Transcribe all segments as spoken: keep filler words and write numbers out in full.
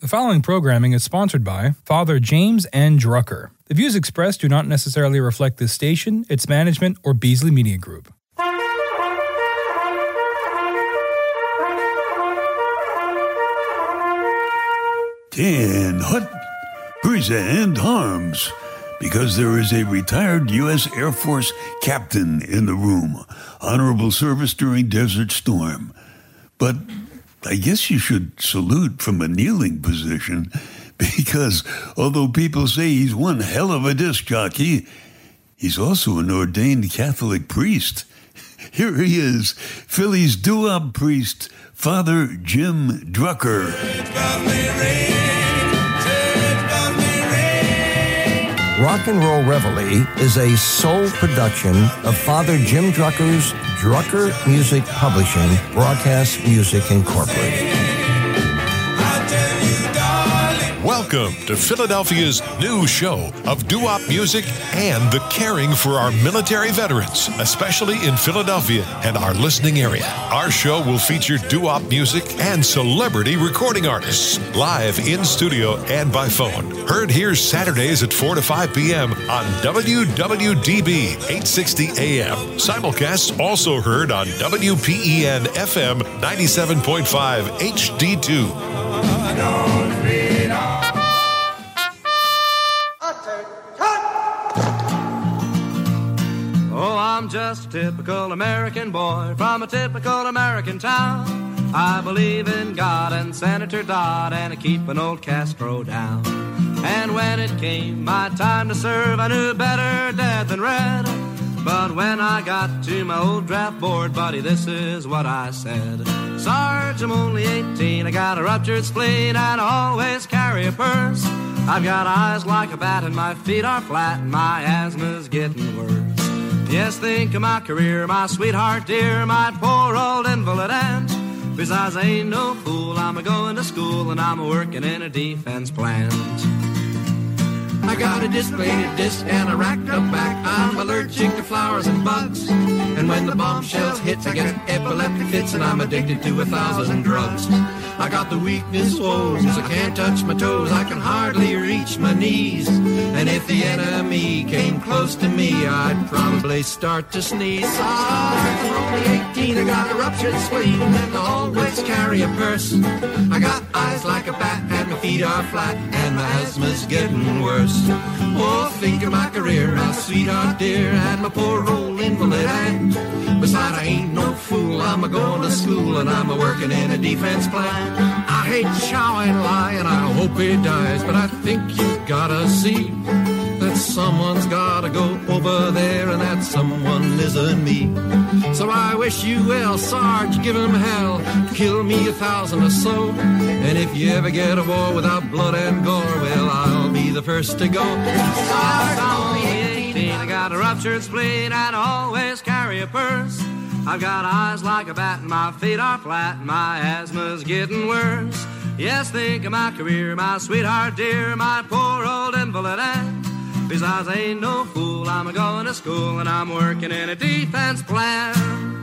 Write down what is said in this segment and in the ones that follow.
The following programming is sponsored by Father James N. Drucker. The views expressed do not necessarily reflect this station, its management, or Beasley Media Group. Dan Hut present arms because there is a retired U S Air Force captain in the room. Honorable service during Desert Storm. But I guess you should salute from a kneeling position because although people say he's one hell of a disc jockey, he's also an ordained Catholic priest. Here he is, Philly's doo-wop priest, Father Jim Drucker. Rock and Roll Reveille is a sole production of Father Jim Drucker's Drucker Music Publishing, Broadcast Music Incorporated. Welcome to Philadelphia's new show of doo-wop music and the caring for our military veterans, especially in Philadelphia and our listening area. Our show will feature doo-wop music and celebrity recording artists, live in studio and by phone. Heard here Saturdays at four to five p.m. on W W D B eight sixty A M. Simulcasts also heard on W P E N F M ninety-seven point five H D two. I'm just a typical American boy from a typical American town. I believe in God and Senator Dodd, and I keep an old Castro down. And when it came my time to serve, I knew better dead than red. But when I got to my old draft board, buddy, this is what I said. Sarge, I'm only eighteen, I got a ruptured spleen, and I always carry a purse. I've got eyes like a bat, and my feet are flat, and my asthma's getting worse. Yes, think of my career, my sweetheart dear, my poor old invalid aunt. Besides, I ain't no fool, I'm a-going to school, and I'm a-working in a defense plant. I got a displated disc and a racked up back. I'm allergic to flowers and bugs. And when the bombshells hit, I get epileptic fits, and I'm addicted to a thousand drugs. I got the weakness woes, I can't touch my toes, I can hardly reach my knees. And if the enemy came close to me, I'd probably start to sneeze. I'm only eighteen, I got a ruptured spleen, and I always carry a purse. I got eyes like a bat, and my feet are flat, and my asthma's getting worse. Oh, think of my career, my sweetheart dear, and my poor old invalid aunt. Besides, I ain't no fool, I'm a-going to school, and I'm a-working in a defense plant. I hate Chow and Lie, and I hope he dies, but I think you gotta see that someone's gotta go over there, and that someone isn't me. So I wish you well, Sarge, give him hell, kill me a thousand or so. And if you ever get a war without blood and gore, well, I'll be the first to go. Sarge, I'm only eighteen, I got a ruptured spleen, and I always carry a purse. I've got eyes like a bat, and my feet are flat, and my asthma's getting worse. Yes, think of my career, my sweetheart dear, my poor old invalid aunt. Besides, I ain't no fool, I'm a-going to school, and I'm working in a defense plant.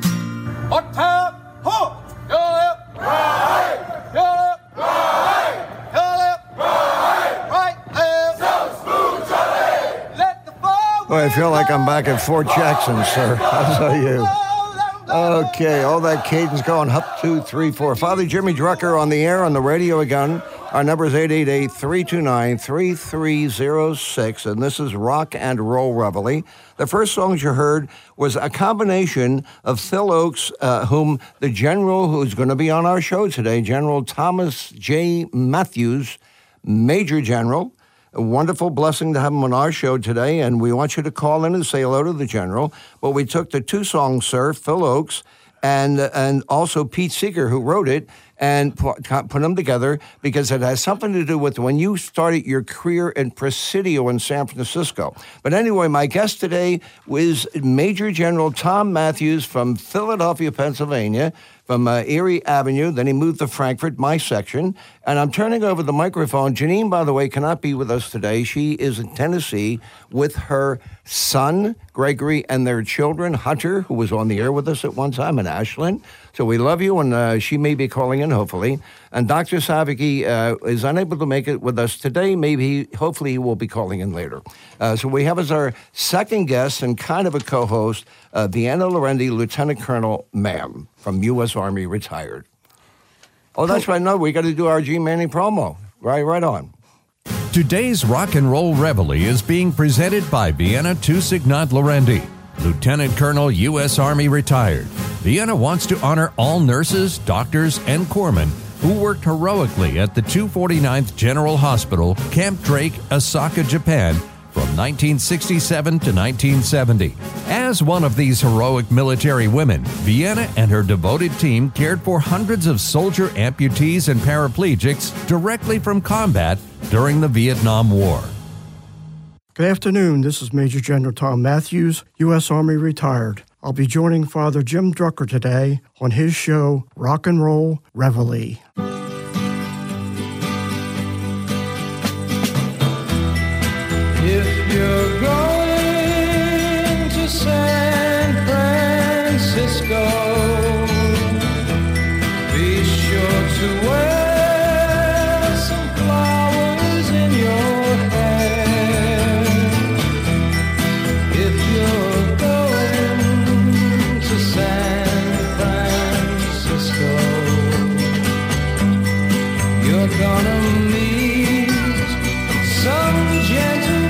What time? Ho! Go left! Right! Go left! Right! Go left! Right! Right left! So smooth, Charlie! Let the fire... Boy, I feel like I'm back at Fort Jackson, sir. I'll tell you. Okay, all that cadence going up, two, three, four. Father Jimmy Drucker on the air, on the radio again. Our number is eight eight eight, three two nine, three three zero six, and this is Rock and Roll Reveille. The first songs you heard was a combination of Phil Ochs, uh, whom the general who's going to be on our show today, General Thomas J. Matthews, Major General. A wonderful blessing to have him on our show today, and we want you to call in and say hello to the general. But we took the two songs, sir, Phil Ochs, and and also Pete Seeger, who wrote it, and put, put them together because it has something to do with when you started your career in Presidio in San Francisco. But anyway, my guest today is Major General Tom Matthews from Philadelphia, Pennsylvania. from uh, Erie Avenue. Then he moved to Frankfurt, my section. And I'm turning over the microphone. Janine, by the way, cannot be with us today. She is in Tennessee with her son, Gregory, and their children, Hunter, who was on the air with us at one time, and Ashlyn. So we love you, and uh, she may be calling in, hopefully. And Doctor Savicki uh, is unable to make it with us today. Maybe, hopefully, he will be calling in later. Uh, so we have as our second guest and kind of a co-host, uh, Vienna Lorendi, Lieutenant Colonel, ma'am, from U S Army, retired. Oh, that's right. No, we got to do our G. Manning promo. Right, right on. Today's Rock and Roll Reveille is being presented by Vienna Tusignant Lorendi, Lieutenant Colonel, U S Army, retired. Vienna wants to honor all nurses, doctors, and corpsmen who worked heroically at the two forty-ninth General Hospital, Camp Drake, Osaka, Japan, from nineteen sixty-seven to nineteen seventy. As one of these heroic military women, Vienna and her devoted team cared for hundreds of soldier amputees and paraplegics directly from combat during the Vietnam War. Good afternoon. This is Major General Tom Matthews, U S Army, retired. I'll be joining Father Jim Drucker today on his show, Rock and Roll Reveille. If you're going to San Francisco, be sure to wear some flowers in your hair. If you're going to San Francisco, you're gonna meet some gentle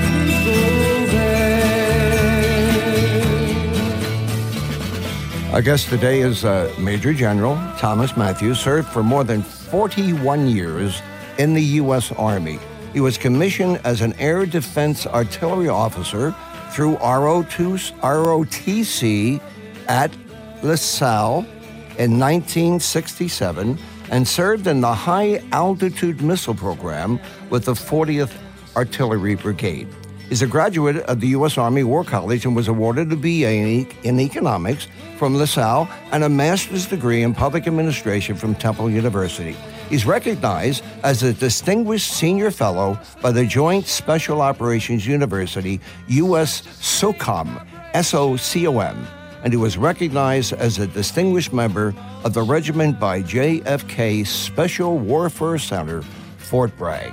Our guest today is uh, Major General Thomas Matthews, served for more than forty-one years in the U S Army. He was commissioned as an Air Defense Artillery Officer through R O T C at LaSalle in nineteen sixty-seven and served in the High Altitude Missile Program with the fortieth Artillery Brigade. He's a graduate of the U S Army War College and was awarded a B A in Economics from LaSalle and a master's degree in public administration from Temple University. He's recognized as a distinguished senior fellow by the Joint Special Operations University, U S SOCOM, S O C O M, and he was recognized as a distinguished member of the regiment by J F K Special Warfare Center, Fort Bragg.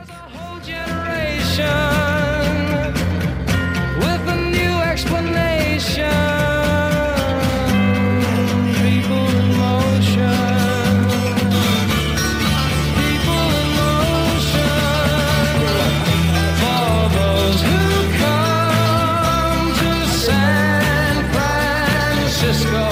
With a new explanation, people in motion, people in motion, for those who come to San Francisco,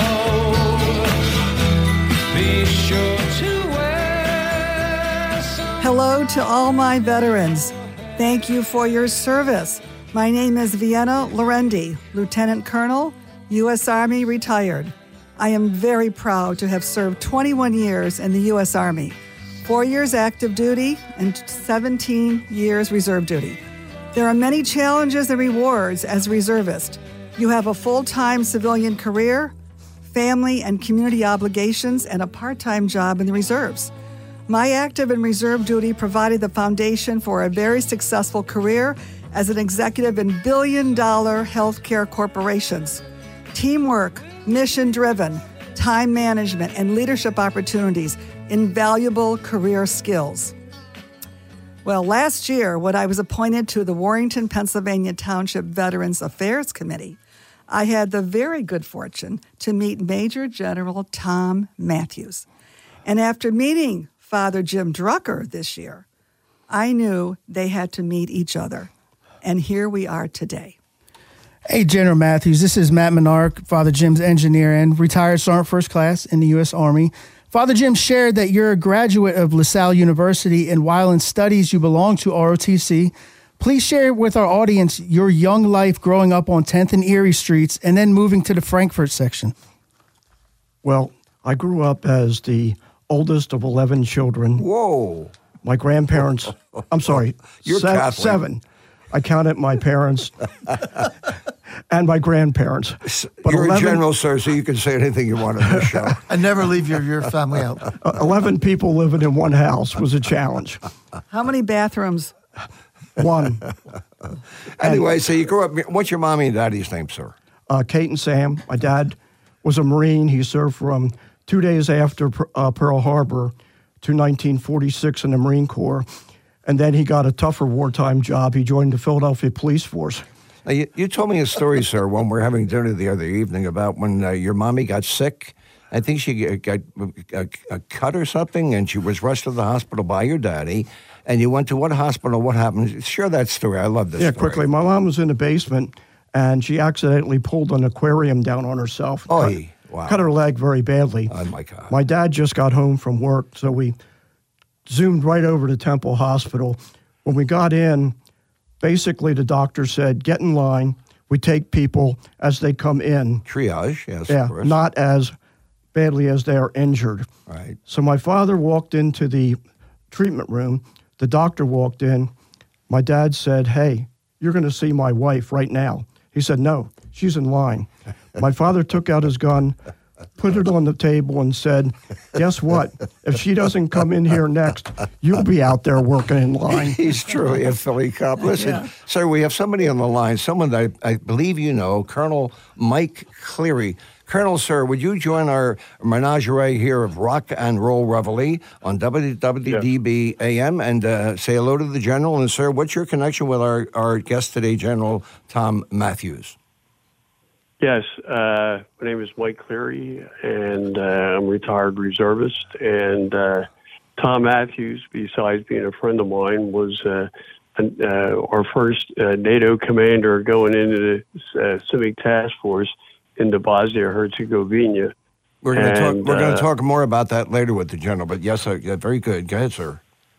be sure to wear some. Hello to all my veterans. Thank you for your service. My name is Vienna Lorendi, Lieutenant Colonel, U S Army, retired. I am very proud to have served twenty-one years in the U S Army, four years active duty and seventeen years reserve duty. There are many challenges and rewards as a reservist. You have a full-time civilian career, family and community obligations, and a part-time job in the reserves. My active and reserve duty provided the foundation for a very successful career as an executive in billion-dollar healthcare corporations. Teamwork, mission-driven, time management, and leadership opportunities, invaluable career skills. Well, last year, when I was appointed to the Warrington, Pennsylvania Township Veterans Affairs Committee, I had the very good fortune to meet Major General Tom Matthews. And after meeting Father Jim Drucker this year, I knew they had to meet each other. And here we are today. Hey, General Matthews, this is Matt Menard, Father Jim's engineer and retired Sergeant First Class in the U S Army. Father Jim shared that you're a graduate of LaSalle University, and while in studies you belong to R O T C. Please share with our audience your young life growing up on tenth and Erie streets and then moving to the Frankfurt section. Well, I grew up as the oldest of eleven children. Whoa. My grandparents, I'm sorry, You're se- Catholic. seven. I counted my parents and my grandparents. But You're eleven, a general, sir, so you can say anything you want on this show. And never leave your, your family out. Uh, eleven people living in one house was a challenge. How many bathrooms? One. Anyway, so you grew up, what's your mommy and daddy's name, sir? Uh, Kate and Sam. My dad was a Marine. He served from two days after uh, Pearl Harbor to nineteen forty-six in the Marine Corps. And then he got a tougher wartime job. He joined the Philadelphia Police Force. Now, you, you told me a story, sir, when we were having dinner the other evening about when uh, your mommy got sick. I think she got a, a cut or something, and she was rushed to the hospital by your daddy. And you went to what hospital? What happened? Share that story. I love this yeah, story. quickly. My mom was in the basement, and she accidentally pulled an aquarium down on herself. Oh, cut, wow. Cut her leg very badly. Oh, my God. My dad just got home from work, so we zoomed right over to Temple Hospital. When we got in, basically the doctor said, get in line. We take people as they come in. Triage, yes, yeah, of course. Not as badly as they are injured. Right. So my father walked into the treatment room. The doctor walked in. My dad said, hey, you're going to see my wife right now. He said, no, she's in line. My father took out his gun, put it on the table, and said, guess what? If she doesn't come in here next, you'll be out there working in line. He's truly a Philly cop. Listen, yeah. Sir, we have somebody on the line, someone that I, I believe you know, Colonel Mike Cleary. Colonel, sir, would you join our menagerie here of Rock and Roll Reveille on W W D B A M yeah. and uh, say hello to the General? And, sir, what's your connection with our, our guest today, General Tom Matthews? Yes, uh, my name is Mike Cleary, and uh, I'm a retired reservist. And uh, Tom Matthews, besides being a friend of mine, was uh, an, uh, our first uh, NATO commander going into the uh, Civic Task Force into Bosnia-Herzegovina. We're going to talk. We're uh, going to talk more about that later with the General. But yes, uh, yeah, very good. Go ahead, sir.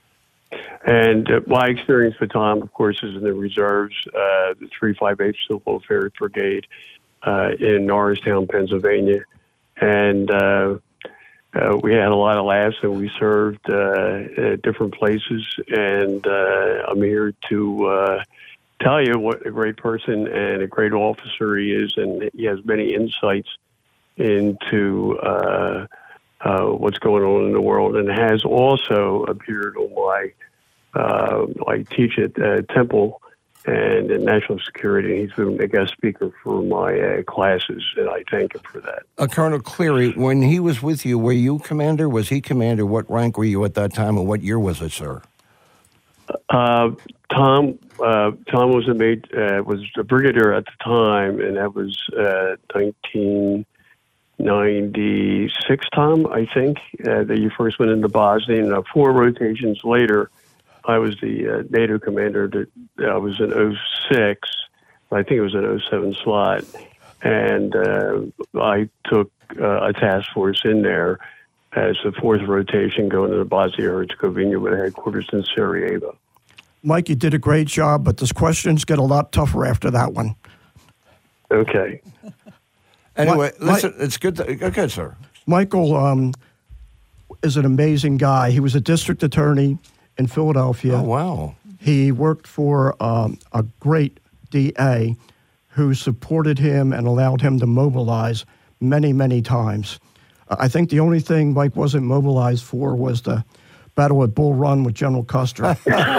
And uh, my experience with Tom, of course, is in the reserves, uh, the three fifty-eighth Civil Affairs Brigade. Uh, in Norristown, Pennsylvania, and uh, uh, we had a lot of laughs, and we served uh, at different places. And uh, I'm here to uh, tell you what a great person and a great officer he is, and he has many insights into uh, uh, what's going on in the world, and has also appeared on my. Uh, I teach at uh, Temple. And in national security, he's been a guest speaker for my uh, classes, and I thank him for that. Uh, Colonel Cleary, when he was with you, were you commander? Was he commander? What rank were you at that time, and what year was it, sir? Uh, Tom, uh, Tom was a mate, uh, was a brigadier at the time, and that was uh, nineteen ninety-six. Tom, I think uh, that you first went into Bosnia, and uh, four rotations later. I was the uh, NATO commander. That I was in oh six. I think it was an oh seven slot. And uh, I took uh, a task force in there as the fourth rotation going to Bosnia-Herzegovina with headquarters in Sarajevo. Mike, you did a great job, but those questions get a lot tougher after that one. Okay. Anyway, My, listen, it's good. To, okay, sir. Michael um, is an amazing guy. He was a district attorney in Philadelphia. Oh, wow. He worked for um, a great D A who supported him and allowed him to mobilize many, many times. Uh, I think the only thing Mike wasn't mobilized for was the battle at Bull Run with General Custer.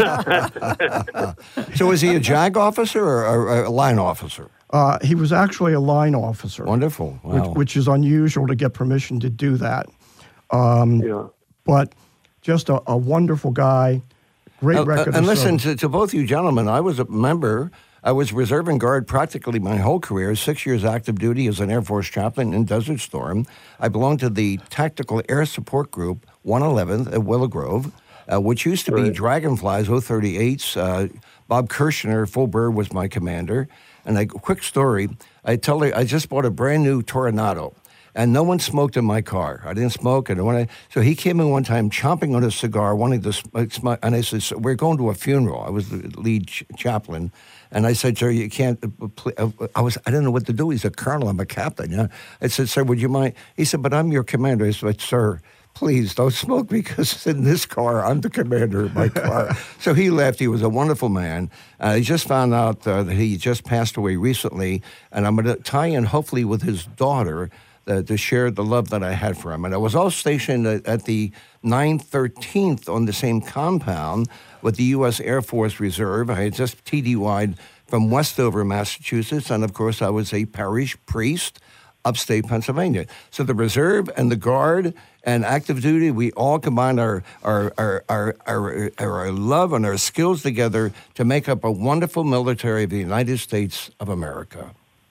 So was he a JAG officer or, or a line officer? Uh, he was actually a line officer. Wonderful. Wow. Which, which is unusual to get permission to do that. Um, yeah. But just a, a wonderful guy, great uh, record. Uh, and listen, to, to both you gentlemen, I was a member, I was reserve and guard practically my whole career, six years active duty as an Air Force chaplain in Desert Storm. I belonged to the Tactical Air Support Group, one eleventh at Willow Grove, uh, which used to right. be Dragonflies, oh thirty-eights. Uh, Bob Kirshner, full bird, was my commander. And a quick story, I tell you, I just bought a brand new Toronado. And no one smoked in my car. I didn't smoke. And when I, so he came in one time chomping on a cigar, wanting to smoke. And I said, so we're going to a funeral. I was the lead ch- chaplain. And I said, sir, you can't, uh, I was, I didn't know what to do. He's a colonel. I'm a captain. You know? I said, sir, would you mind? He said, but I'm your commander. I said, sir, please don't smoke because in this car, I'm the commander of my car. So he left. He was a wonderful man. Uh, I just found out uh, that he just passed away recently, and I'm going to tie in hopefully with his daughter uh, to share the love that I had for him. And I was also stationed at, at the nine thirteenth on the same compound with the U S Air Force Reserve. I had just T D Y'd from Westover, Massachusetts, and of course I was a parish priest upstate Pennsylvania. So the reserve and the guard and active duty, we all combined our our, our, our, our, our love and our skills together to make up a wonderful military of the United States of America.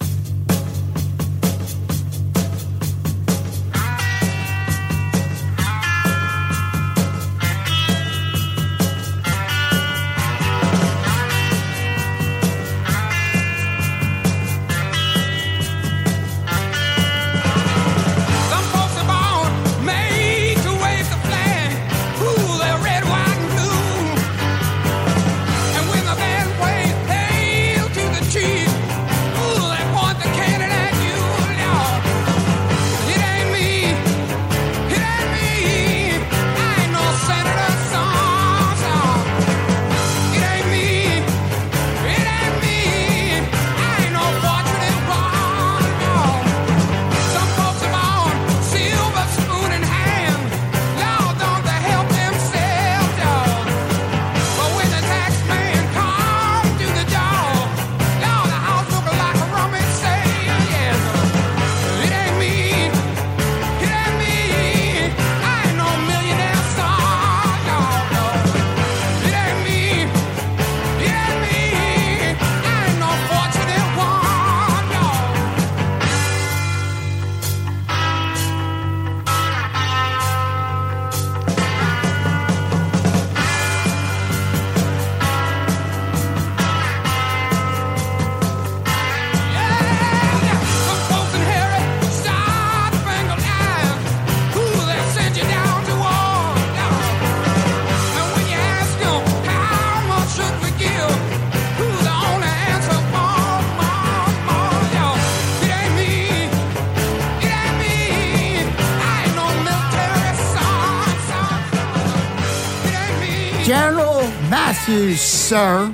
General Matthews, sir.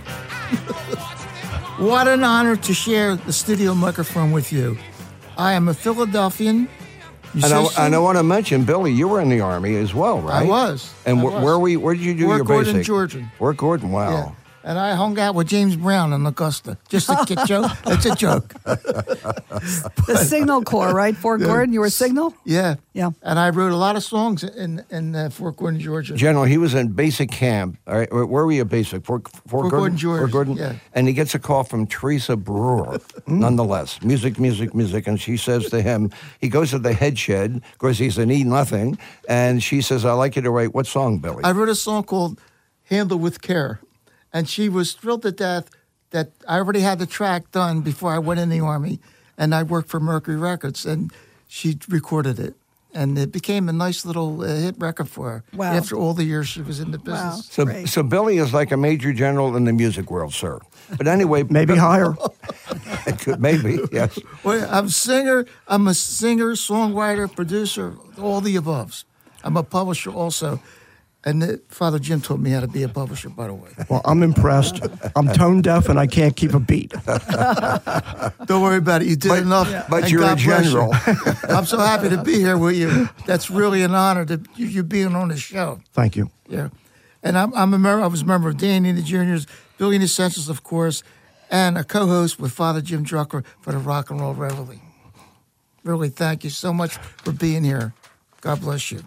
What an honor to share the studio microphone with you. I am a Philadelphian musician. And I, and I want to mention, Billy, you were in the Army as well, right? I was. And I wh- was. where were you, where did you do Fort your Gordon, basic? Georgia. Fort Gordon, wow. Yeah. And I hung out with James Brown in Augusta. Just a kid joke. It's a joke. The Signal Corps, right? Fort Gordon, you were Signal? Yeah. Yeah. And I wrote a lot of songs in in uh, Fort Gordon, Georgia. General, he was in basic camp. All right, where were you at basic? Fort, Fort, Fort Gordon, Gordon, Georgia. Fort Gordon? Yeah. And he gets a call from Teresa Brewer, nonetheless. Music, music, music. And she says to him, he goes to the head shed. Of course, he's an E nothing. And she says, I'd like you to write, what song, Billy? I wrote a song called Handle with Care. And she was thrilled to death that I already had the track done before I went in the Army. And I worked for Mercury Records. And she recorded it. And it became a nice little uh, hit record for her. Wow. After all the years she was in the business. Wow. So, Great. so Billy is like a major general in the music world, sir. But anyway, Maybe higher. it could, maybe, yes. Well, I'm a singer. I'm a singer, songwriter, producer, all the aboves. I'm a publisher also. And uh, Father Jim told me how to be a publisher, by the way. Well, I'm impressed. I'm tone deaf and I can't keep a beat. Don't worry about it. You did But- enough. yeah. but and you're a God bless you. general. I'm so happy to be here with you. That's really an honor to you, you being on the show. Thank you. Yeah, and I'm, I'm a member. I was a member of Danny and the Juniors, Billy and the Essentials, of course, and a co-host with Father Jim Drucker for the Rock and Roll Reveille. Really, thank you so much for being here. God bless you.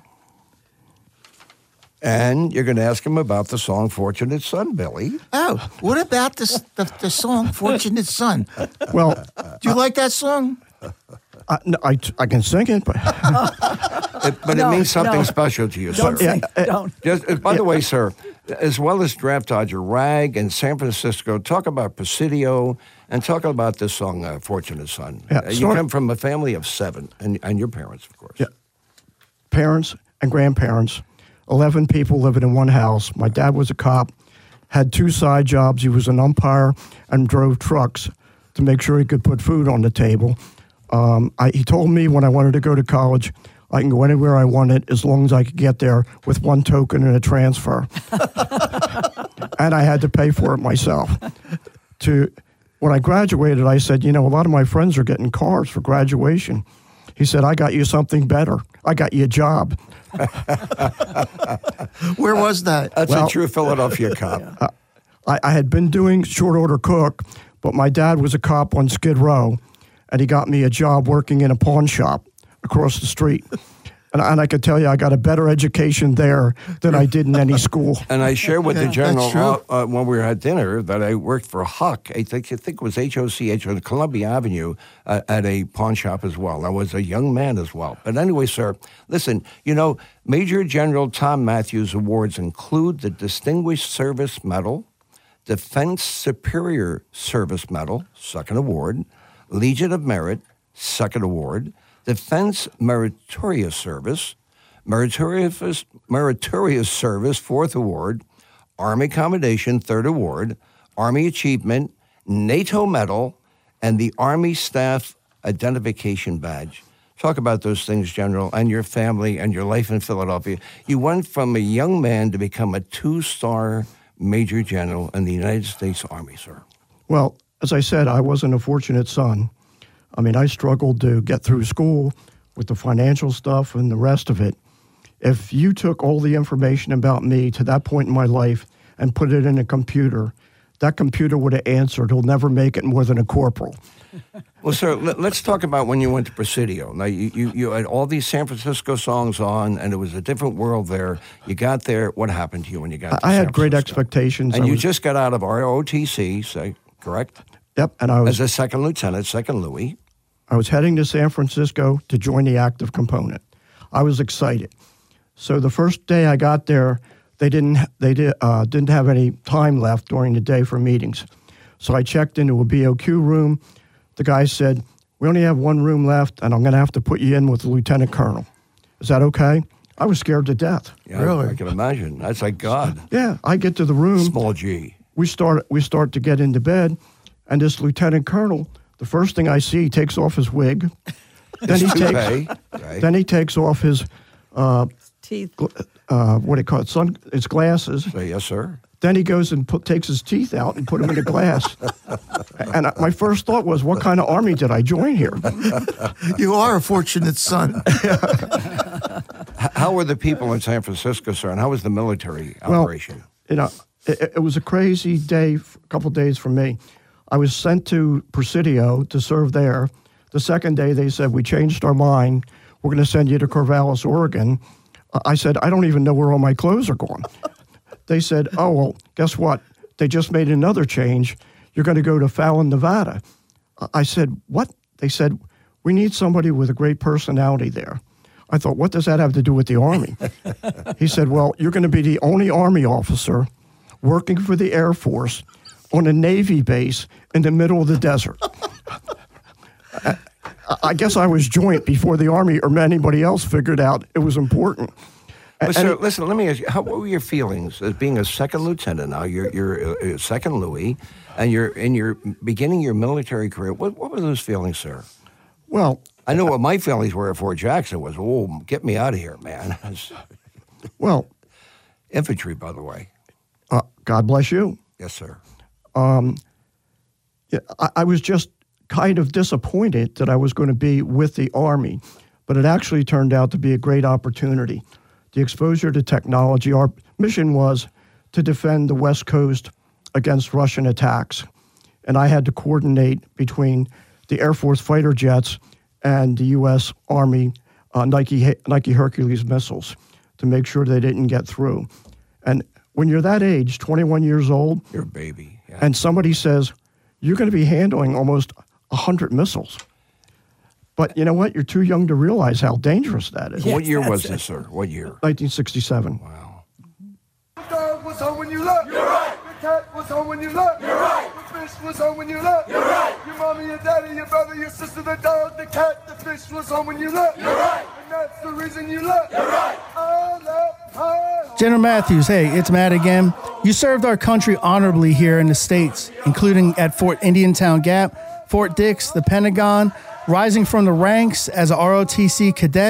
And you're going to ask him about the song Fortunate Son, Billy. Oh, what about this, the the song Fortunate Son? Well, Do you like that song? I, no, I, I can sing it, but It, but No, it means something no. special to you, Don't sir. sing. uh, Don't. Just, uh, by the way, sir, as well as Draft Dodger Rag and San Francisco, talk about Presidio and talk about this song, uh, Fortunate Son. Yeah, Uh, you start- come from a family of seven, and, and your parents, of course. Yeah. Parents and grandparents, eleven people living in one house. My dad was a cop, had two side jobs. He was an umpire and drove trucks to make sure he could put food on the table. Um, I, he told me when I wanted to go to college, I can go anywhere I wanted as long as I could get there with one token and a transfer. And I had to pay for it myself. To when I graduated, I said, you know, a lot of my friends are getting cars for graduation. He said, I got you something better. I got you a job. Where was that? That's Well, a true Philadelphia cop. Uh, I, I had been doing short order cook, but my dad was a cop on Skid Row, and he got me a job working in a pawn shop across the street. And, and I could tell you I got a better education there than I did in any school. And I shared with Yeah, the general that's uh, uh, when we were at dinner that I worked for Huck. I think, I think it was H O C H on Columbia Avenue uh, at a pawn shop as well. I was a young man as well. But anyway, sir, listen, you know, Major General Tom Matthews awards include the Distinguished Service Medal, Defense Superior Service Medal, second award, Legion of Merit, second award, Defense Meritorious Service, Meritorious, Meritorious Service, fourth award, Army Commendation, third award, Army Achievement, NATO Medal, and the Army Staff Identification Badge. Talk about those things, General, and your family and your life in Philadelphia. You went from a young man to become a two-star Major General in the United States Army, sir. Well, as I said, I wasn't a fortunate son. I mean, I struggled to get through school with the financial stuff and the rest of it. If you took all the information about me to that point in my life and put it in a computer, that computer would have answered, he'll never make it more than a corporal. Well, sir, let, let's talk about when you went to Presidio. Now, you, you, you had all these San Francisco songs on, and it was a different world there. You got there. What happened to you when you got I, to I San had great Francisco? expectations. And I you was- just got out of R O T C, say, correct? Yep, and I was As a second lieutenant, second Louis. I was heading to San Francisco to join the active component. I was excited. So the first day I got there, they didn't they did uh, didn't have any time left during the day for meetings. So I checked into a B O Q room. The guy said, "We only have one room left, and I'm going to have to put you in with the lieutenant colonel. Is that okay?" I was scared to death. Yeah, Really? I can imagine. That's like God. Yeah, I get to the room. Small G. We start we start to get into bed, and this lieutenant colonel, the first thing I see, he takes off his wig. Then he toupee, takes right. then he takes off his uh, Teeth. uh, what do you call it? Sun, his glasses. Say, yes, sir. Then he goes and put, takes his teeth out and put them in a glass. And I, my first thought was, what kind of army did I join here? You are a fortunate son. H- How were the people in San Francisco, sir, and how was the military Well, operation? You know, it, it was a crazy day, a couple of days for me. I was sent to Presidio to serve there. The second day, they said, we changed our mind. We're going to send you to Corvallis, Oregon. I said, I don't even know where all my clothes are gone. They said, oh, well, guess what? They just made another change. You're going to go to Fallon, Nevada. I said, what? They said, we need somebody with a great personality there. I thought, what does that have to do with the Army? He said, well, you're going to be the only Army officer working for the Air Force on a Navy base in the middle of the desert. I, I guess I was joint before the Army or anybody else figured out it was important. But And sir, it- listen, let me ask you, how, what were your feelings as being a second lieutenant now? You're, you're a, a second Louis, and you're in your beginning your military career. What, what were those feelings, sir? Well, I know what my feelings were at Fort Jackson was, oh, get me out of here, man. well, Infantry, by the way. uh, God bless you. Yes, sir. Um, yeah, I, I was just kind of disappointed that I was going to be with the Army, but it actually turned out to be a great opportunity. The exposure to technology, our mission was to defend the West Coast against Russian attacks, and I had to coordinate between the Air Force fighter jets and the U S Army uh, Nike Nike Hercules missiles to make sure they didn't get through. And when you're that age, twenty-one years old, You're a baby. Yeah. and somebody says, you're going to be handling almost one hundred missiles. But you know what? You're too young to realize how dangerous that is. What year was this, sir? What year? nineteen sixty-seven. Wow. The dog was home when you left. You're right. The cat was home when you left. You're right. The fish was home when you left. You're right. Your mommy, your daddy, your brother, your sister, the dog, the cat, the fish was home when you left. You're right. And that's the reason you left. You're right. I left home. General Matthews, hey, it's Matt again. You served our country honorably here in the States, including at Fort Indiantown Gap, Fort Dix, the Pentagon, rising from the ranks as a R O T C cadet,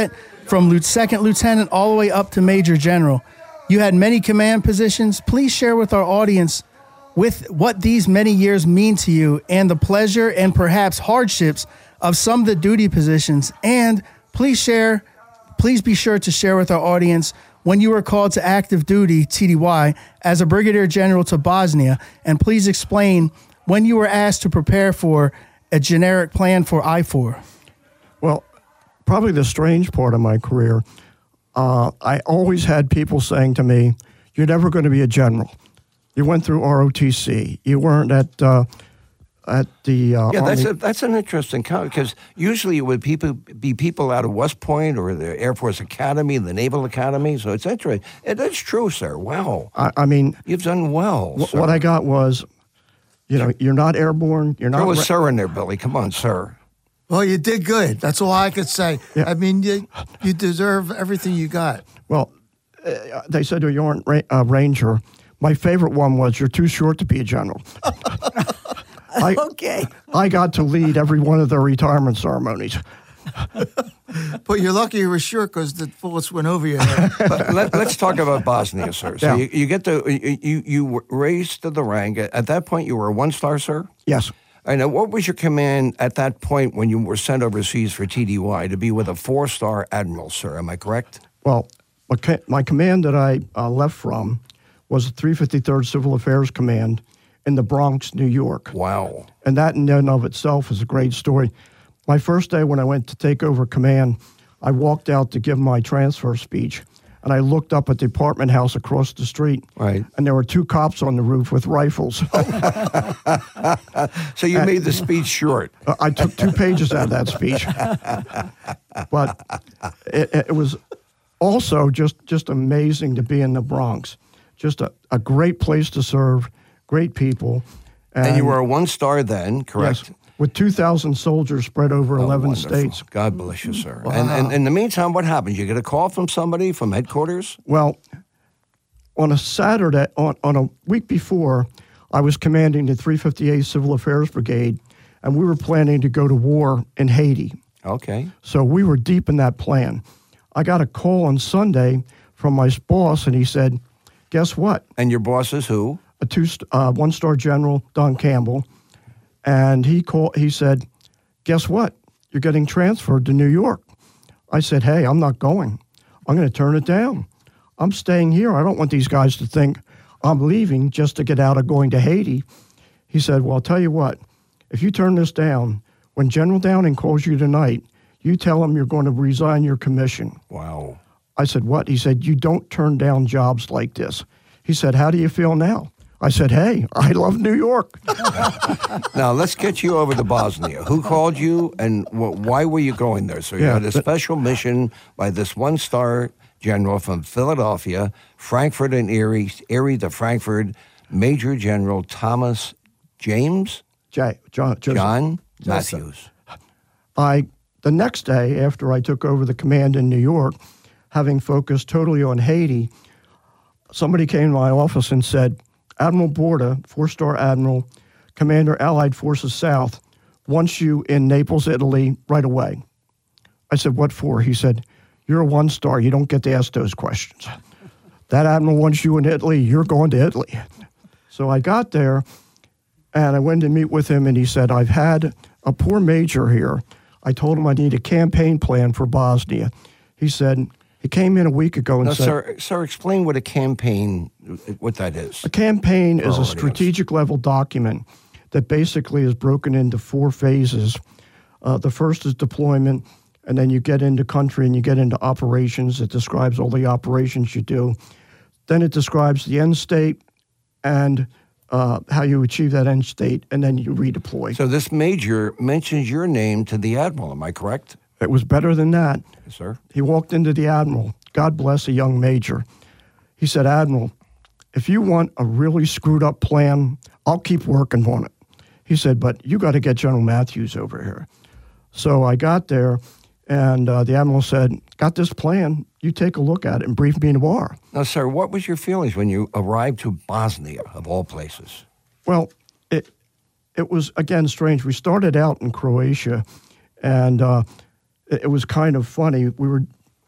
from lieu- second lieutenant all the way up to major general. You had many command positions. Please share with our audience with what these many years mean to you and the pleasure and perhaps hardships of some of the duty positions. And please share, please be sure to share with our audience when you were called to active duty, T D Y, as a brigadier general to Bosnia. And please explain when you were asked to prepare for a generic plan for I four. Well, probably the strange part of my career, uh, I always had people saying to me, you're never going to be a general. You went through R O T C. You weren't at uh, at the uh, yeah. That's Army. a, that's an interesting comment because usually it would people be people out of West Point or the Air Force Academy, the Naval Academy. So it's interesting. It is true, sir. Wow. I, I mean, you've done well. W- sir. What I got was, you know, you're not airborne. You're not. Throw a re- sir in there, Billy. Come on, sir. Well, you did good. That's all I could say. Yeah. I mean, you you deserve everything you got. Well, uh, they said oh, you aren't ra- uh, Ranger. My favorite one was you're too short to be a general. I, okay. I got to lead every one of their retirement ceremonies. But you're lucky you were short because the bullets went over your head. But let, let's talk about Bosnia, sir. So Yeah. you, you get to you, you you were raised to the rank. At that point, you were a one star, sir. Yes. I know. What was your command at that point when you were sent overseas for T D Y to be with a four star admiral, sir? Am I correct? Well, my, ca- my command that I uh, left from was the three fifty-third Civil Affairs Command in the Bronx, New York. Wow. And that in and of itself is a great story. My first day when I went to take over command, I walked out to give my transfer speech, and I looked up at the apartment house across the street, Right. and there were two cops on the roof with rifles. So you made the speech short. Uh, I took two pages out of that speech. But it, it was also just, just amazing to be in the Bronx. Just a, a great place to serve, great people. And, you were a one star then, correct? Yes, with two thousand soldiers spread over Oh, eleven wonderful. states. God bless you, sir. Wow. And, and in the meantime, what happened? You get a call from somebody from headquarters? Well, on a Saturday, on, on a week before, I was commanding the three fifty-eighth Civil Affairs Brigade, and we were planning to go to war in Haiti. Okay. So we were deep in that plan. I got a call on Sunday from my boss, and he said, guess what? And your boss is who? A two, uh, one-star general, Don Campbell. And he called. He said, guess what? You're getting transferred to New York. I said, hey, I'm not going. I'm going to turn it down. I'm staying here. I don't want these guys to think I'm leaving just to get out of going to Haiti. He said, well, I'll tell you what. If you turn this down, when General Downing calls you tonight, you tell him you're going to resign your commission. Wow. I said, what? He said, you don't turn down jobs like this. He said, how do you feel now? I said, hey, I love New York. Now, let's get you over to Bosnia. Who called you and wh- why were you going there? So you Yeah, had a th- special mission by this one-star general from Philadelphia, Frankfurt and Erie, Erie to Frankfurt, Major General Thomas James? J- John, Joseph. John Matthews. I, the next day after I took over the command in New York, having focused totally on Haiti, somebody came to my office and said, Admiral Borda, four-star admiral, Commander Allied Forces South, wants you in Naples, Italy, right away. I said, what for? He said, you're a one-star. You don't get to ask those questions. That admiral wants you in Italy. You're going to Italy. So I got there, and I went to meet with him, and he said, I've had a poor major here. I told him I need a campaign plan for Bosnia. He said, he came in a week ago and Now, said, sir, sir, explain what a campaign, what that is. a campaign For is our a audience. strategic level document that basically is broken into four phases. Uh, the first is deployment, and then you get into country and you get into operations. It describes all the operations you do. Then it describes the end state and uh, how you achieve that end state, and then you redeploy. So this major mentions your name to the admiral, am I correct? It was better than that. Yes, sir. He walked into the admiral. God bless a young major. He said, Admiral, if you want a really screwed up plan, I'll keep working on it. He said, but you got to get General Matthews over here. So I got there, and uh, the admiral said, got this plan. You take a look at it and brief me tomorrow. Now, sir, what was your feelings when you arrived to Bosnia, of all places? Well, it it was, again, strange. We started out in Croatia, and uh, it, it was kind of funny. We were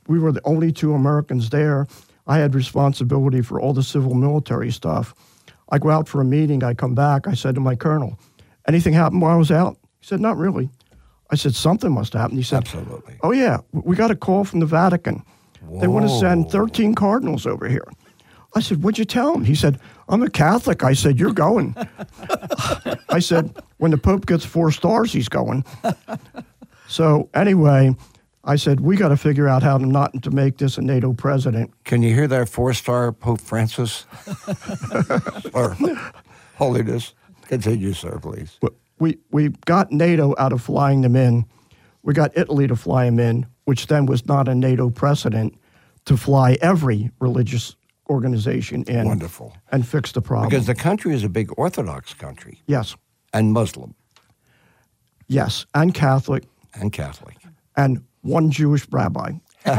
we were the only two Americans there. I had responsibility for all the civil military stuff. I go out for a meeting. I come back. I said to my colonel, anything happened while I was out? He said, not really. I said, something must have happened. He said, absolutely. Oh, yeah, we got a call from the Vatican. Whoa. They want to send thirteen cardinals over here. I said, what'd you tell them? He said, I'm a Catholic. I said, you're going. I said, when the Pope gets four stars, he's going. So anyway, I said, we got to figure out how to not to make this a NATO president. Can you hear that four-star Pope Francis? Or Holiness. Continue, sir, please. We, we got NATO out of flying them in. We got Italy to fly them in, which then was not a NATO precedent to fly every religious organization in. Wonderful. And fix the problem. Because the country is a big Orthodox country. Yes. And Muslim. Yes, and Catholic. And Catholic. And one Jewish rabbi.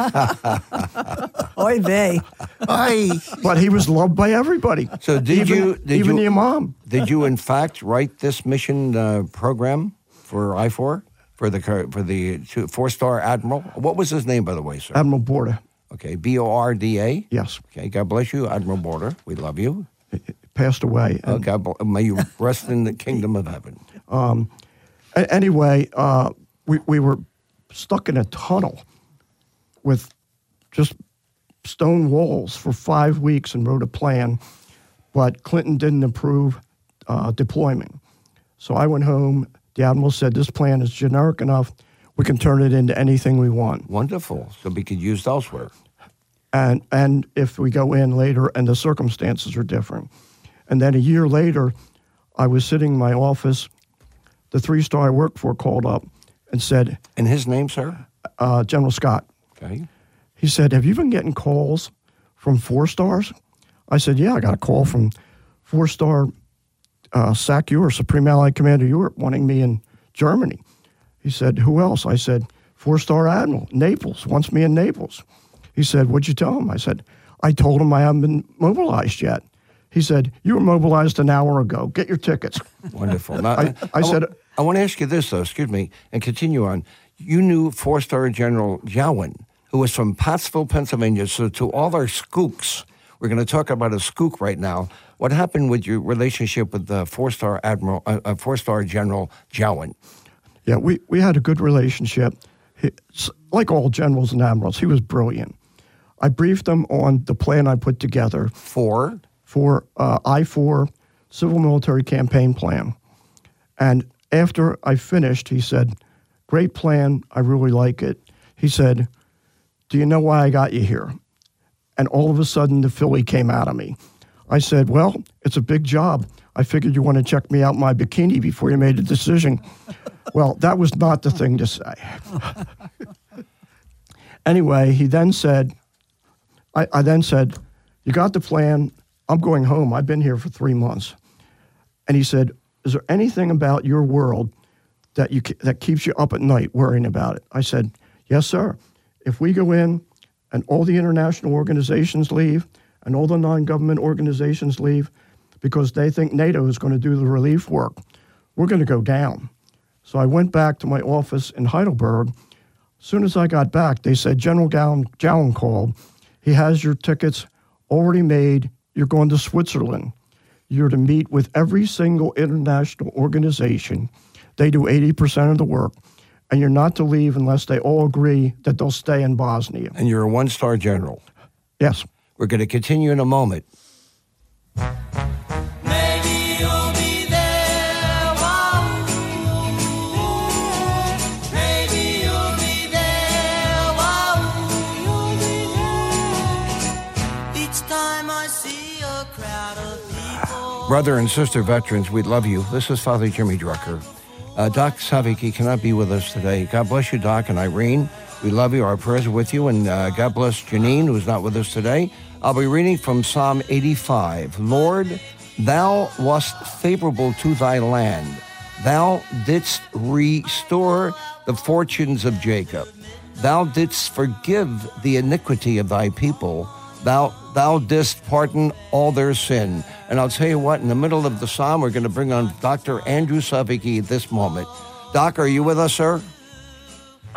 Oy vey. But he was loved by everybody. So did even, you... Did even you, the imam. Did you, in fact, write this mission uh, program for I four? For the for the four-star admiral? What was his name, by the way, sir? Admiral Borda. Okay, B O R D A? Yes. Okay, God bless you, Admiral Borda. We love you. He passed away. Oh, God, may you rest in the kingdom of heaven. Um, a- anyway, uh, we, we were stuck in a tunnel with just stone walls for five weeks and wrote a plan, but Clinton didn't approve uh, deployment. So I went home. The admiral said, this plan is generic enough. We can turn it into anything we want. Wonderful. So we could use elsewhere. And and if we go in later and the circumstances are different. And then a year later, I was sitting in my office. The three-star I worked for called up and said... And his name, sir? Uh, General Scott. Okay. He said, have you been getting calls from four stars? I said, yeah, I got a call from four-star uh, S A C Europe, Supreme Allied Commander Europe, wanting me in Germany. He said, who else? I said, four-star Admiral, Naples, wants me in Naples. He said, what'd you tell him? I said, I told him I haven't been mobilized yet. He said, you were mobilized an hour ago. Get your tickets. Wonderful. Now, I, I, I said... w- I want to ask you this, though, excuse me, and continue on. You knew four-star General Jowen, who was from Pottsville, Pennsylvania. So to all our skooks, we're going to talk about a skook right now. What happened with your relationship with the four-star Admiral, uh, uh, four-star General Jowen? Yeah, we, we had a good relationship. He, like all generals and admirals, he was brilliant. I briefed him on the plan I put together. For? For uh, I four Civil Military Campaign Plan. And after I finished, he said, great plan, I really like it. He said, do you know why I got you here? And all of a sudden, the Philly came out of me. I said, well, it's a big job. I figured you want to check me out in my bikini before you made a decision. Well, that was not the thing to say. Anyway, he then said, I, I then said, you got the plan. I'm going home. I've been here for three months. And he said, is there anything about your world that you that keeps you up at night worrying about it? I said, yes, sir. If we go in and all the international organizations leave and all the non-government organizations leave because they think NATO is going to do the relief work, we're going to go down. So I went back to my office in Heidelberg. As soon as I got back, they said, General Jowen called. He has your tickets already made. You're going to Switzerland. You're to meet with every single international organization. They do eighty percent of the work. And you're not to leave unless they all agree that they'll stay in Bosnia. And you're a one-star general. Yes. We're going to continue in a moment. Brother and sister veterans, we love you. This is Father Jimmy Drucker. Uh, Doc Savicki cannot be with us today. God bless you, Doc, and Irene. We love you. Our prayers are with you. And uh, God bless Janine, who's not with us today. I'll be reading from Psalm eighty-five. Lord, thou wast favorable to thy land. Thou didst restore the fortunes of Jacob. Thou didst forgive the iniquity of thy people. Thou, thou didst pardon all their sin. And I'll tell you what, in the middle of the psalm, we're going to bring on Doctor Andrew Savicki at this moment. Doc, are you with us, sir?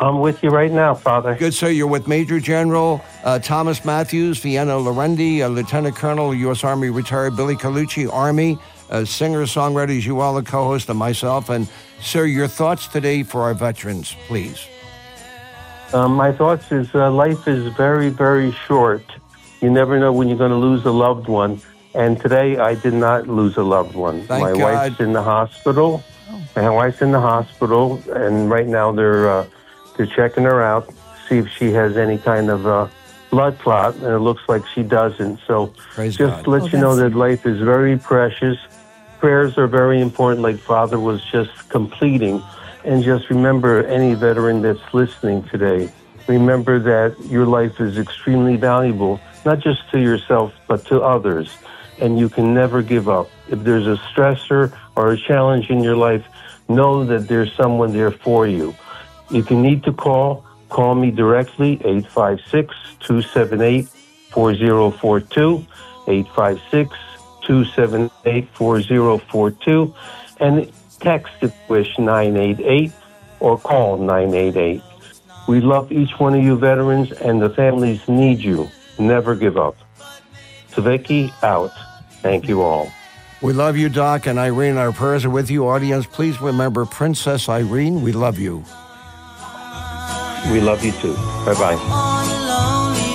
I'm with you right now, Father. Good, sir. You're with Major General uh, Thomas Matthews, Vienna Lorendi, uh, Lieutenant Colonel, U S. Army retired Billy Colucci, Army, uh, singer-songwriters, you all, the co-host, and myself. And, sir, your thoughts today for our veterans, please. Um, my thoughts is uh, life is very, very short. You never know when you're going to lose a loved one. And today I did not lose a loved one. Thank my God. wife's in the hospital. My wife's in the hospital, and right now they're uh, they're checking her out, see if she has any kind of uh, blood clot, and it looks like she doesn't. So Praise just God. to let Oh, you know that's- that life is very precious. Prayers are very important, like Father was just completing. And just remember, any veteran that's listening today, remember that your life is extremely valuable, not just to yourself, but to others. And you can never give up. If there's a stressor or a challenge in your life, know that there's someone there for you. If you need to call, call me directly, eight five six, two seven eight, four zero four two, eight five six, two seven eight, four zero four two, and text if you wish nine eight eight or call nine eight eight. We love each one of you veterans, and the families need you. Never give up. Savicki, out. Thank you all. We love you, Doc, and Irene. Our prayers are with you. Audience, please remember Princess Irene. We love you. We love you too. Bye-bye. On a lonely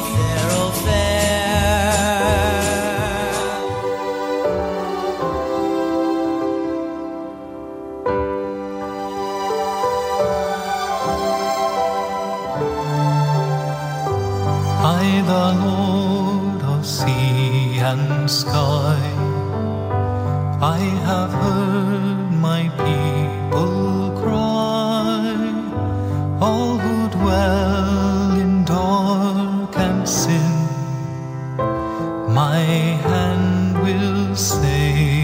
I, the Lord of sea and sky, I have heard my people cry, all who dwell in dark and sin, my hand will save.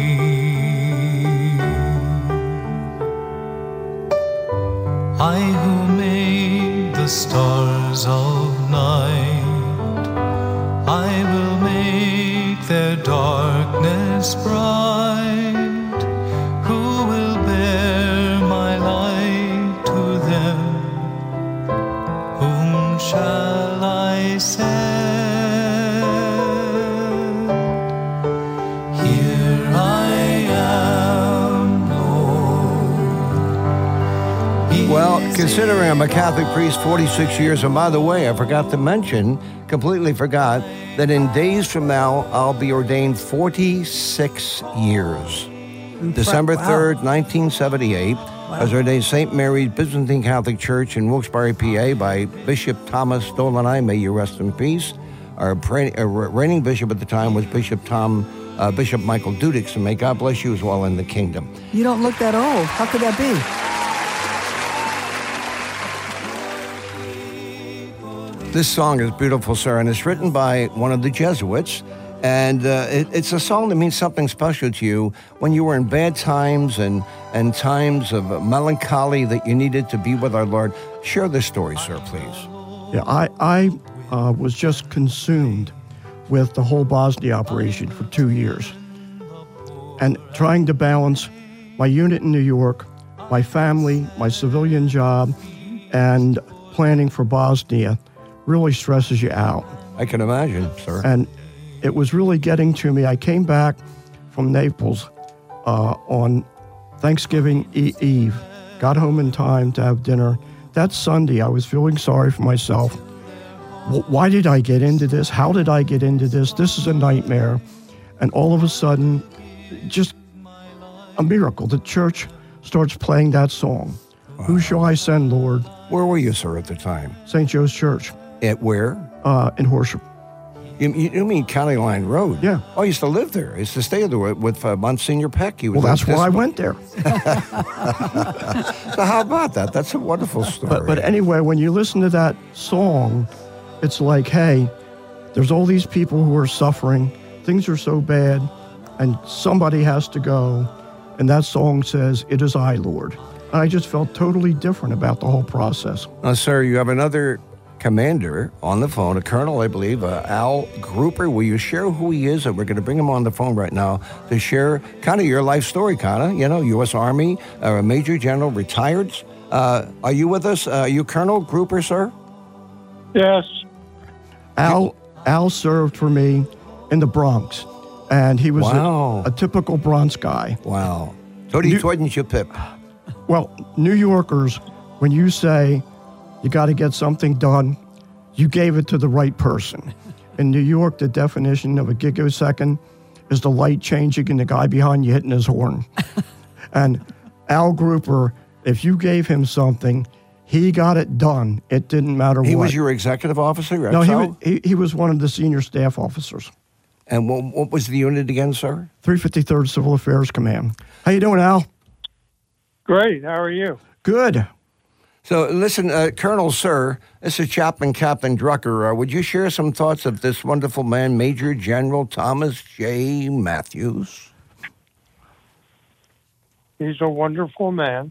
I who made the stars of night, I will make their darkness bright. Who will bear my light to them? Whom shall I send? Here I am, Lord. Well, considering I'm a Catholic priest forty-six years, and by the way, I forgot to mention, completely forgot, that in days from now, I'll be ordained forty-six years. December third, nineteen seventy-eight, I was ordained Saint Mary's Byzantine Catholic Church in Wilkes-Barre, P A by Bishop Thomas Stolenai, may you rest in peace. Our pra- uh, reigning bishop at the time was Bishop Tom, uh, Bishop Michael Dudix, and may God bless you as well in the kingdom. You don't look that old. How could that be? This song is beautiful, sir, and it's written by one of the Jesuits. And uh, it, it's a song that means something special to you when you were in bad times and, and times of melancholy that you needed to be with our Lord. Share this story, sir, please. Yeah, I, I uh, was just consumed with the whole Bosnia operation for two years. And trying to balance my unit in New York, my family, my civilian job, and planning for Bosnia really stresses you out. I can imagine, sir. And it was really getting to me. I came back from Naples uh, on Thanksgiving e- Eve, got home in time to have dinner. That Sunday, I was feeling sorry for myself. W- why did I get into this? How did I get into this? This is a nightmare. And all of a sudden, just a miracle. The church starts playing that song. Wow. Who shall I send, Lord? Where were you, sir, at the time? Saint Joe's Church. At where? Uh, in Horsham. You, you mean County Line Road? Yeah. Oh, I used to live there. I used to stay there with uh, Monsignor Peck. He was well, that's like why I went there. So how about that? That's a wonderful story. But, but anyway, when you listen to that song, it's like, hey, there's all these people who are suffering. Things are so bad, and somebody has to go. And that song says, "It is I, Lord." And I just felt totally different about the whole process. Now, sir, you have another commander on the phone, a colonel, I believe, uh, Al Grouper. Will you share who he is? And we're going to bring him on the phone right now to share kind of your life story, kind of, you know, U S. Army, uh, Major General, retired, Uh, are you with us? Uh, are you Colonel Grouper, sir? Yes. Al Al served for me in the Bronx, and he was Wow. a, a typical Bronx guy. Wow. Tony Pip. Well, New Yorkers, when you say you got to get something done, you gave it to the right person. In New York, the definition of a gigosecond is the light changing and the guy behind you hitting his horn. And Al Grouper, if you gave him something, he got it done. It didn't matter He what. was your executive officer? No, he Exo? was, he, he was one of the senior staff officers. And what, what was the unit again, sir? three fifty-third Civil Affairs Command. How you doing, Al? Great. How are you? Good. So, listen, uh, Colonel, sir, this is Chaplain Captain Drucker. Uh, would you share some thoughts of this wonderful man, Major General Thomas J. Matthews? He's a wonderful man.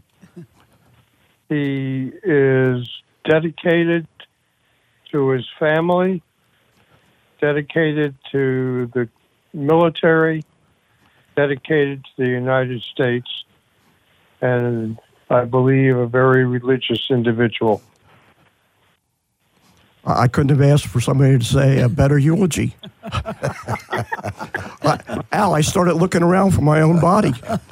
He is dedicated to his family, dedicated to the military, dedicated to the United States, and I believe a very religious individual. I couldn't have asked for somebody to say a better eulogy. I, Al, I started looking around for my own body.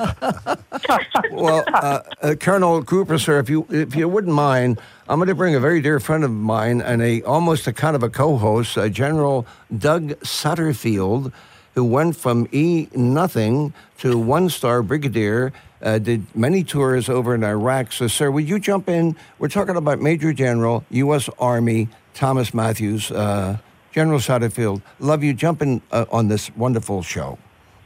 Well, uh, uh, Colonel Grouper, sir, if you if you wouldn't mind, I'm going to bring a very dear friend of mine and a almost a kind of a co-host, uh, General Doug Sutterfield, who went from E nothing to one-star brigadier, uh, did many tours over in Iraq. So, sir, would you jump in? We're talking about Major General, U S Army, Thomas Matthews. Uh, General Sutterfield, love you. Jump in uh, on this wonderful show.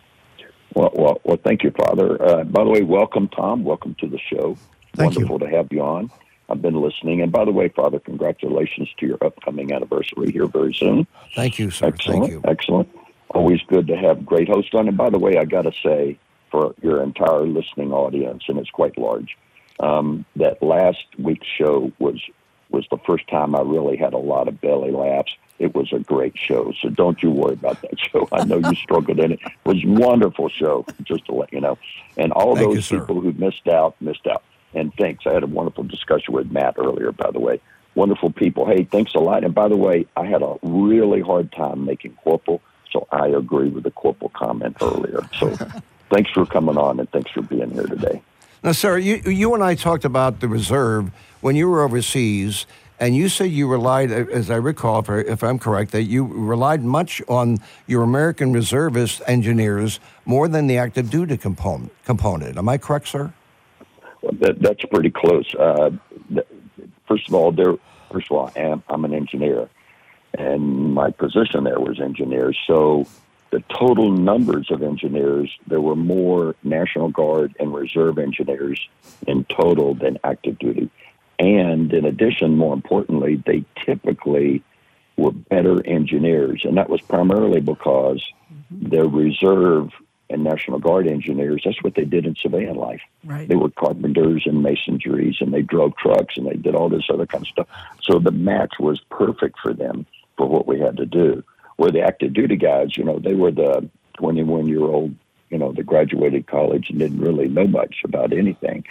Well, well, well thank you, Father. Uh, by the way, welcome, Tom. Welcome to the show. Thank Wonderful to have you on. I've been listening. And by the way, Father, congratulations to your upcoming anniversary here very soon. Thank you, sir. Excellent. Thank you. Excellent. Always good to have great hosts on. And by the way, I got to say, for your entire listening audience, and it's quite large, um, that last week's show was was the first time I really had a lot of belly laughs. It was a great show, so don't you worry about that show. I know you struggled in it. It was a wonderful show, just to let you know. And all Thank those you, sir. people who missed out, missed out. And thanks. I had a wonderful discussion with Matt earlier, by the way. Wonderful people. Hey, thanks a lot. And by the way, I had a really hard time making corporal, so I agree with the corporal comment earlier. So thanks for coming on, and thanks for being here today. Now, sir, you, you and I talked about the reserve when you were overseas, and you said you relied, as I recall, if, I, if I'm correct, that you relied much on your American reservist engineers more than the active duty component. component. Am I correct, sir? Well, that, that's pretty close. Uh, th- first of all, there. First of all, I am, I'm an engineer, and my position there was engineer. So the total numbers of engineers, there were more National Guard and Reserve engineers in total than active duty. And in addition, more importantly, they typically were better engineers. And that was primarily because their Reserve and National Guard engineers, that's what they did in civilian life. Right. They were carpenters and masonries, and they drove trucks, and they did all this other kind of stuff. So the match was perfect for them for what we had to do. Where the active duty guys, you know, they were the twenty-one-year-old, you know, that graduated college and didn't really know much about anything.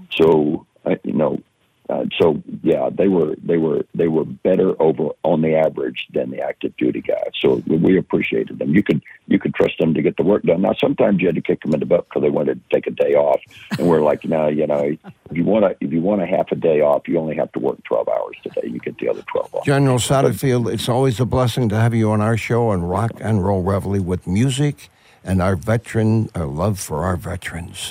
So, uh, you know, uh, so yeah, they were they were they were better over on the average than the active duty guys. So we appreciated them. You could you could trust them to get the work done. Now sometimes you had to kick them in the butt because they wanted to take a day off, and we're like, no, you know, if you want to if you want a half a day off, you only have to work twelve hours today. You get the other twelve off. General Satterfield, it's always a blessing to have you on our show on Rock and Roll Reveille with music and our veteran, our love for our veterans.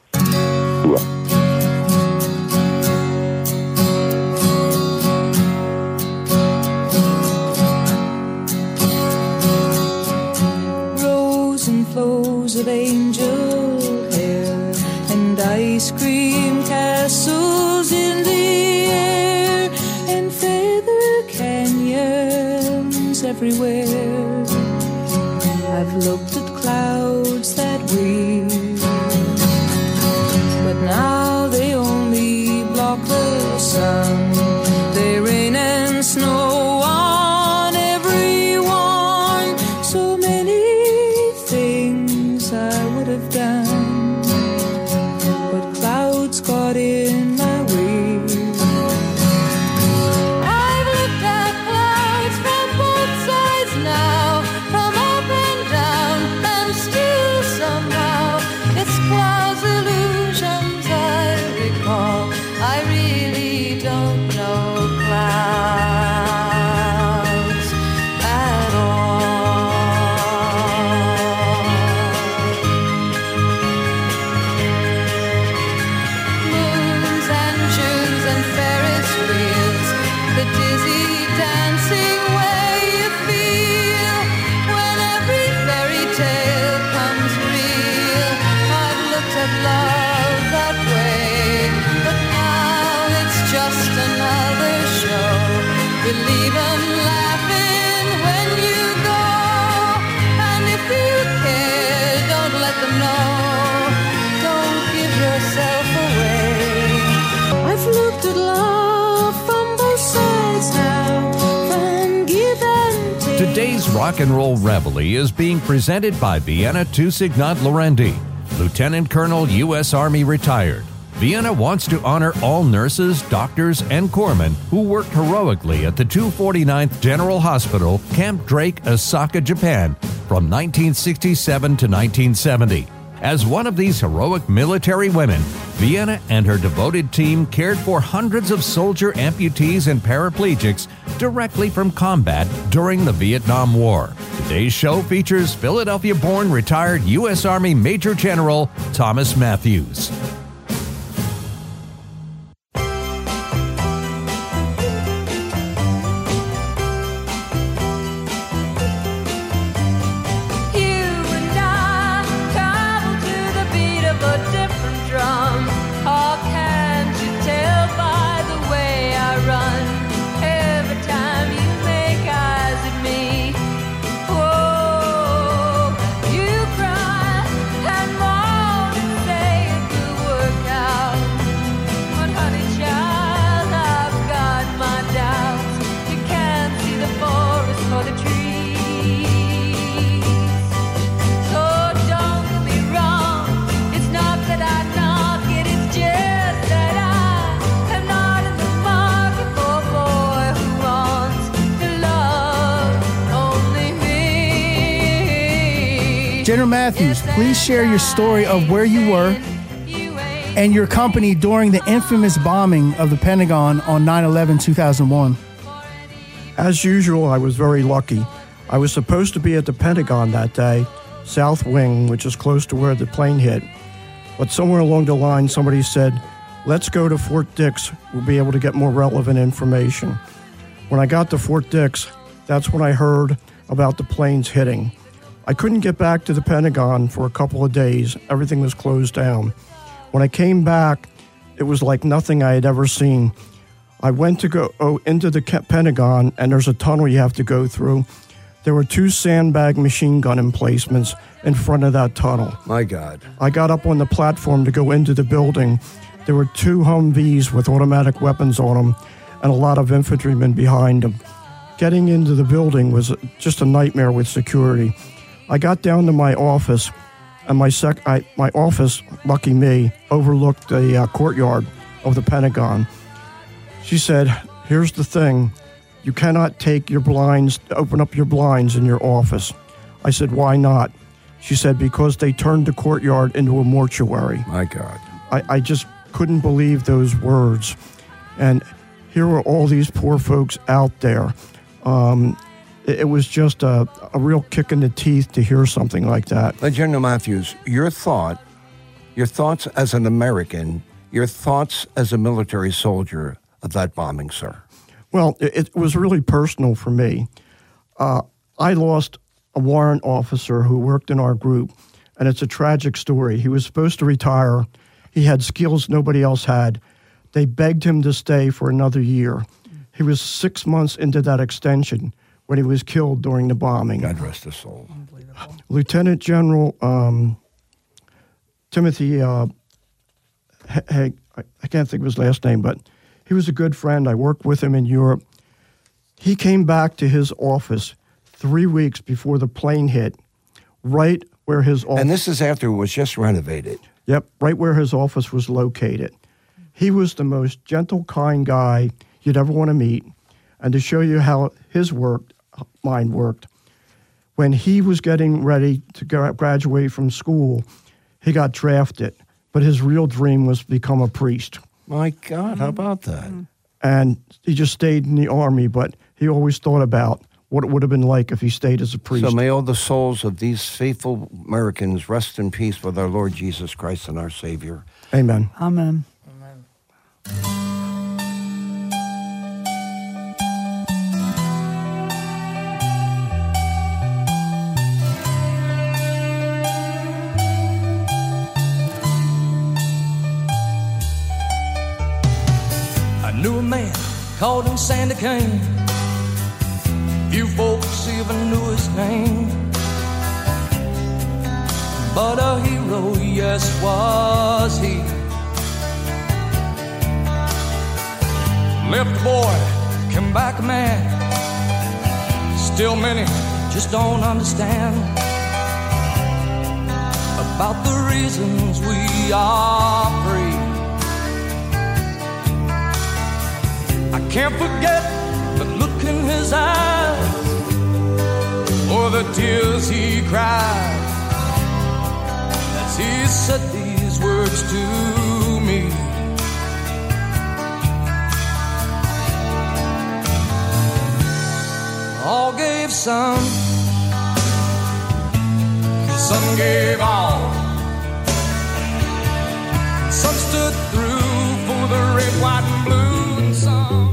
Rows and flows of angel hair and ice cream castles in the air and feather canyons everywhere. I've looked at clouds that way, but now they only block the sun. They rain and snow on everyone. So many things I would have done, but clouds got in my way. Today's Rock and Roll Reveille is being presented by Vienna Tusignant Larendi, Lieutenant Colonel, U S Army retired. Vienna wants to honor all nurses, doctors, and corpsmen who worked heroically at the two forty-ninth General Hospital, Camp Drake, Osaka, Japan, from nineteen sixty-seven to nineteen seventy. As one of these heroic military women, Vienna and her devoted team cared for hundreds of soldier amputees and paraplegics directly from combat during the Vietnam War. Today's show features Philadelphia-born retired U S Army Major General Thomas Matthews. General Matthews, please share your story of where you were and your company during the infamous bombing of the Pentagon on nine eleven two thousand one. As usual, I was very lucky. I was supposed to be at the Pentagon that day, South Wing, which is close to where the plane hit. But somewhere along the line, somebody said, let's go to Fort Dix. We'll be able to get more relevant information. When I got to Fort Dix, that's when I heard about the planes hitting. I couldn't get back to the Pentagon for a couple of days. Everything was closed down. When I came back, it was like nothing I had ever seen. I went to go oh, into the Pentagon, and there's a tunnel you have to go through. There were two sandbag machine gun emplacements in front of that tunnel. My God. I got up on the platform to go into the building. There were two Humvees with automatic weapons on them and a lot of infantrymen behind them. Getting into the building was just a nightmare with security. I got down to my office, and my sec- I, my office, lucky me, overlooked the uh, courtyard of the Pentagon. She said, here's the thing. You cannot take your blinds, open up your blinds in your office. I said, why not? She said, because they turned the courtyard into a mortuary. My God. I, I just couldn't believe those words. And here were all these poor folks out there. Um, it, it was just a, a real kick in the teeth to hear something like that. But General Matthews, your thought, your thoughts as an American, your thoughts as a military soldier of that bombing, sir? Well, it, it was really personal for me. Uh, I lost a warrant officer who worked in our group, and it's a tragic story. He was supposed to retire. He had skills nobody else had. They begged him to stay for another year. He was six months into that extension when he was killed during the bombing. God rest his soul. Lieutenant General um, Timothy, uh, H- I, I can't think of his last name, but he was a good friend. I worked with him in Europe. He came back to his office three weeks before the plane hit, right where his office... And this is after it was just renovated. Yep, right where his office was located. He was the most gentle, kind guy you'd ever want to meet. And to show you how his work, mind worked, when he was getting ready to gra- graduate from school, he got drafted. But his real dream was to become a priest. My God, how about that? And he just stayed in the Army, but he always thought about what it would have been like if he stayed as a priest. So may all the souls of these faithful Americans rest in peace with our Lord Jesus Christ and our Savior. Amen. Amen. I knew a man called him Sandy Kane. Few folks even knew his name, but a hero, yes, was he. Left a boy, came back a man, Still many just don't understand about the reasons we are free. I can't forget the look in his eyes or the tears he cried as he said these words to me. All gave some, some gave all, some stood through for the red, white, and blue, and some.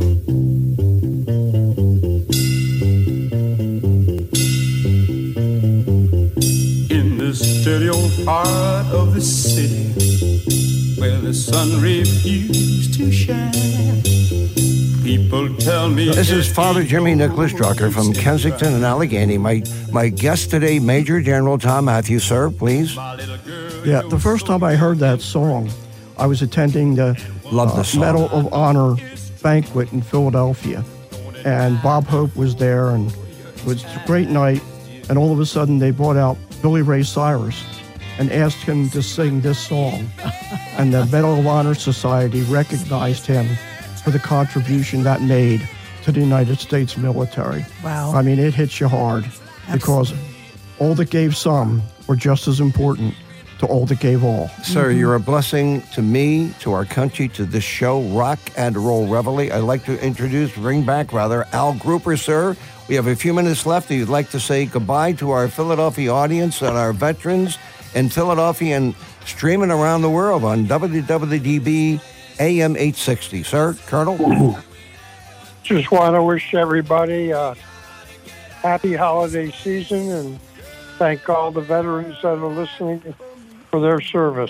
In this dirty old part of the city where the sun refused to shine, people tell me. This is Father Jimmy Nicholas Drucker from Kensington and Allegheny. My my guest today, Major General Tom Matthews, sir, please. Yeah, the first time I heard that song, I was attending the, Love the uh, song. Medal of Honor banquet in Philadelphia. And Bob Hope was there, and it was a great night. And all of a sudden, they brought out Billy Ray Cyrus and asked him to sing this song. And the Medal of Honor Society recognized him for the contribution that made to the United States military. Wow. I mean, it hits you hard because all that gave some were just as important to all that gave all. Sir, you're a blessing to me, to our country, to this show, Rock and Roll Reveille. I'd like to introduce, bring back rather, Al Grouper, sir. We have a few minutes left. You'd like to say goodbye to our Philadelphia audience and our veterans in Philadelphia and streaming around the world on W W D B A M eight sixty. Sir, Colonel? Just want to wish everybody a happy holiday season and thank all the veterans that are listening for their service.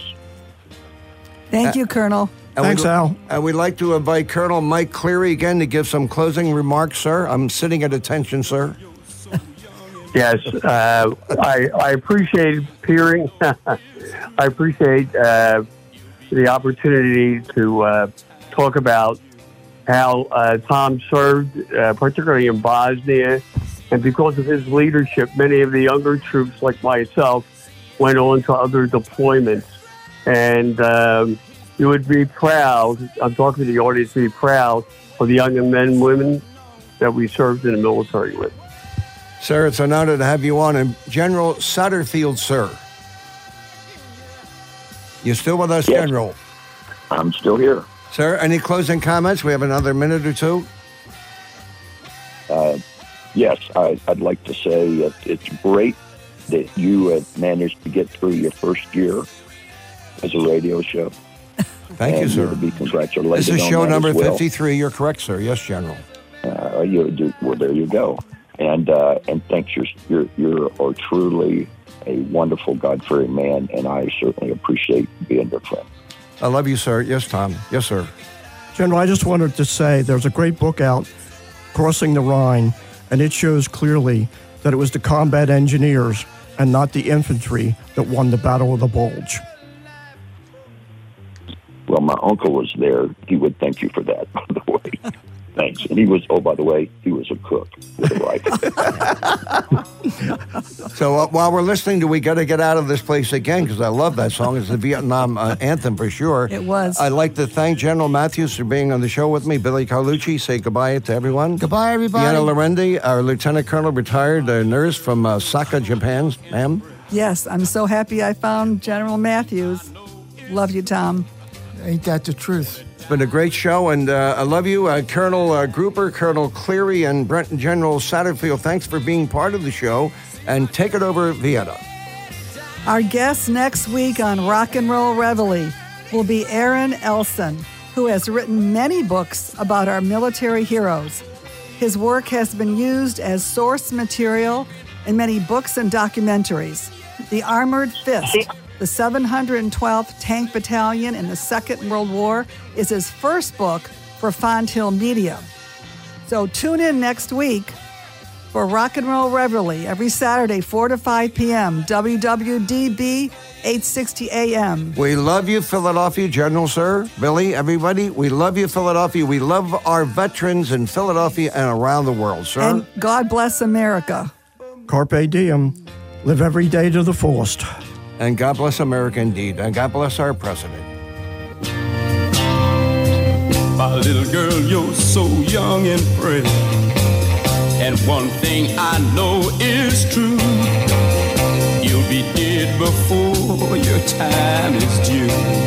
Thank you, Colonel. And Thanks, we'd, Al. And we'd like to invite Colonel Mike Cleary again to give some closing remarks, sir. I'm sitting at attention, sir. Yes, uh, I, I appreciate hearing. I appreciate uh, the opportunity to uh, talk about how uh, Tom served, uh, particularly in Bosnia, and because of his leadership, many of the younger troops, like myself, went on to other deployments. And um, you would be proud, I'm talking to the audience, be proud of the young men and women that we served in the military with. Sir, it's an honor to have you on. And General Satterfield, sir. You still with us, Yes. General? I'm still here. Sir, any closing comments? We have another minute or two. Uh, yes, I, I'd like to say it, it's great that you have managed to get through your first year as a radio show. Thank you, And sir. you're to be congratulated. This is on show that number as well. fifty-three. You're correct, sir. Yes, General. Uh, you do, well, there you go. And uh, and thanks, you're you're you're are truly a wonderful, God-fearing man, and I certainly appreciate being your friend. I love you, sir. Yes, Tom. Yes, sir. General, I just wanted to say there's a great book out, Crossing the Rhine, and it shows clearly that it was the combat engineers and not the infantry that won the Battle of the Bulge. Well, my uncle was there. He would thank you for that, by the way. Thanks. And he was, oh, by the way, he was a cook with a rifle. So uh, while we're listening to We Gotta Get Out of This Place Again, because I love that song. It's the Vietnam uh, anthem for sure. It was. I'd like to thank General Matthews for being on the show with me. Billy Carlucci, say goodbye to everyone. Goodbye, everybody. Vienna Lorendi, our Lieutenant Colonel, retired uh, nurse from uh, Osaka, Japan. Ma'am? Yes, I'm so happy I found General Matthews. Love you, Tom. Ain't that the truth? It's been a great show, and uh, I love you. Uh, Colonel uh, Grouper, Colonel Cleary, and Brent General Satterfield, thanks for being part of the show. And take it over, Vienna. Our guest next week on Rock and Roll Reveille will be Aaron Elson, who has written many books about our military heroes. His work has been used as source material in many books and documentaries. The Armored Fist, the seven hundred twelfth Tank Battalion in the Second World War, is his first book for Fonthill Media. So tune in next week for Rock and Roll Reveille every Saturday, four to five p.m., W W D B eight sixty A M. We love you, Philadelphia, General, sir, Billy, everybody. We love you, Philadelphia. We love our veterans in Philadelphia and around the world, sir. And God bless America. Carpe diem. Live every day to the fullest. And God bless America indeed. And God bless our president. My little girl, you're so young and pretty. And one thing I know is true. You'll be dead before your time is due.